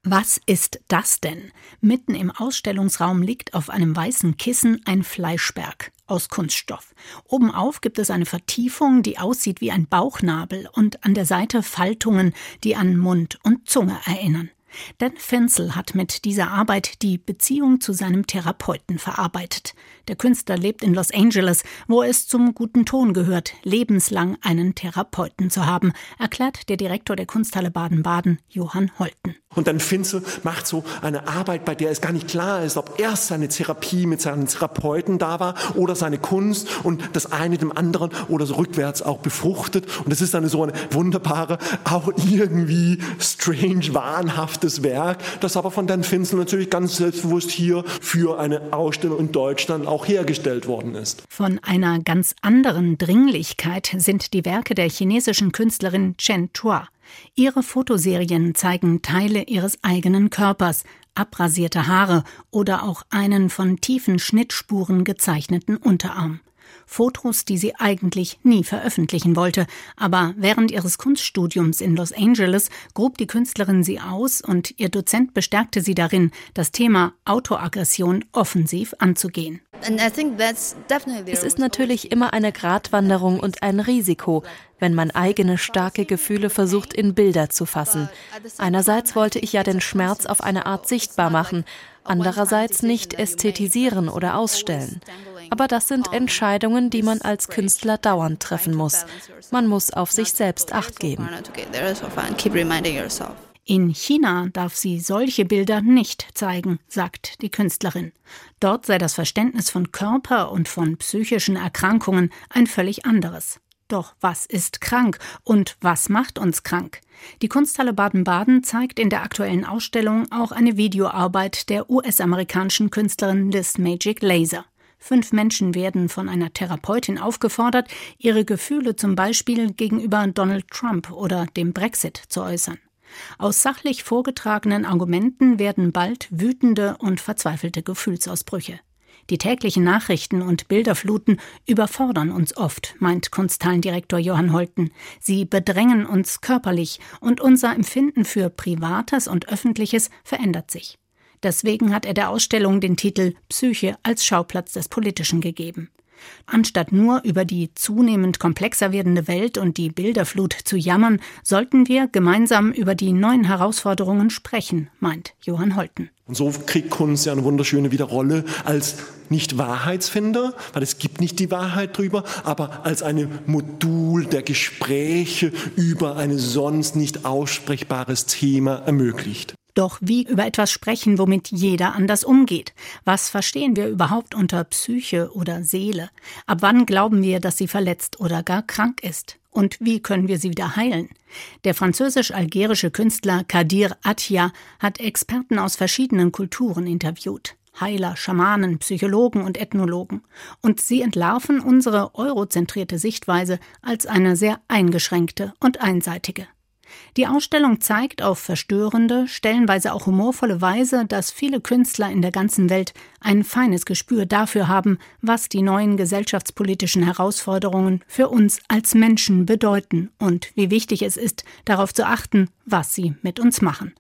Was ist das denn? Mitten im Ausstellungsraum liegt auf einem weißen Kissen ein Fleischberg aus Kunststoff. Obenauf gibt es eine Vertiefung, die aussieht wie ein Bauchnabel, und an der Seite Faltungen, die an Mund und Zunge erinnern. Dan Finzel hat mit dieser Arbeit die Beziehung zu seinem Therapeuten verarbeitet. Der Künstler lebt in Los Angeles, wo es zum guten Ton gehört, lebenslang einen Therapeuten zu haben, erklärt der Direktor der Kunsthalle Baden-Baden, Johann Holten. Und Dan Finzel macht so eine Arbeit, bei der es gar nicht klar ist, ob erst seine Therapie mit seinem Therapeuten da war oder seine Kunst und das eine dem anderen oder so rückwärts auch befruchtet. Und es ist dann so eine wunderbare, auch irgendwie strange, wahnhaftes Werk, das aber von Dan Finzel natürlich ganz selbstbewusst hier für eine Ausstellung in Deutschland auch hergestellt worden ist. Von einer ganz anderen Dringlichkeit sind die Werke der chinesischen Künstlerin Chen Chua. Ihre Fotoserien zeigen Teile ihres eigenen Körpers, abrasierte Haare oder auch einen von tiefen Schnittspuren gezeichneten Unterarm. Fotos, die sie eigentlich nie veröffentlichen wollte, aber während ihres Kunststudiums in Los Angeles grub die Künstlerin sie aus und ihr Dozent bestärkte sie darin, das Thema Autoaggression offensiv anzugehen. Es ist natürlich immer eine Gratwanderung und ein Risiko, wenn man eigene starke Gefühle versucht, in Bilder zu fassen. Einerseits wollte ich ja den Schmerz auf eine Art sichtbar machen, andererseits nicht ästhetisieren oder ausstellen. Aber das sind Entscheidungen, die man als Künstler dauernd treffen muss. Man muss auf sich selbst Acht geben. In China darf sie solche Bilder nicht zeigen, sagt die Künstlerin. Dort sei das Verständnis von Körper und von psychischen Erkrankungen ein völlig anderes. Doch was ist krank und was macht uns krank? Die Kunsthalle Baden-Baden zeigt in der aktuellen Ausstellung auch eine Videoarbeit der US-amerikanischen Künstlerin Liz Magic Laser. 5 Menschen werden von einer Therapeutin aufgefordert, ihre Gefühle zum Beispiel gegenüber Donald Trump oder dem Brexit zu äußern. Aus sachlich vorgetragenen Argumenten werden bald wütende und verzweifelte Gefühlsausbrüche. Die täglichen Nachrichten und Bilderfluten überfordern uns oft, meint Kunsthallendirektor Johann Holten. Sie bedrängen uns körperlich und unser Empfinden für Privates und Öffentliches verändert sich. Deswegen hat er der Ausstellung den Titel Psyche als Schauplatz des Politischen gegeben. Anstatt nur über die zunehmend komplexer werdende Welt und die Bilderflut zu jammern, sollten wir gemeinsam über die neuen Herausforderungen sprechen, meint Johann Holten. Und so kriegt Kunst ja eine wunderschöne Rolle als nicht Wahrheitsfinder, weil es gibt nicht die Wahrheit drüber, aber als ein Modul der Gespräche über ein sonst nicht aussprechbares Thema ermöglicht. Doch wie über etwas sprechen, womit jeder anders umgeht? Was verstehen wir überhaupt unter Psyche oder Seele? Ab wann glauben wir, dass sie verletzt oder gar krank ist? Und wie können wir sie wieder heilen? Der französisch-algerische Künstler Kadir Attia hat Experten aus verschiedenen Kulturen interviewt. Heiler, Schamanen, Psychologen und Ethnologen. Und sie entlarven unsere eurozentrierte Sichtweise als eine sehr eingeschränkte und einseitige. Die Ausstellung zeigt auf verstörende, stellenweise auch humorvolle Weise, dass viele Künstler in der ganzen Welt ein feines Gespür dafür haben, was die neuen gesellschaftspolitischen Herausforderungen für uns als Menschen bedeuten und wie wichtig es ist, darauf zu achten, was sie mit uns machen.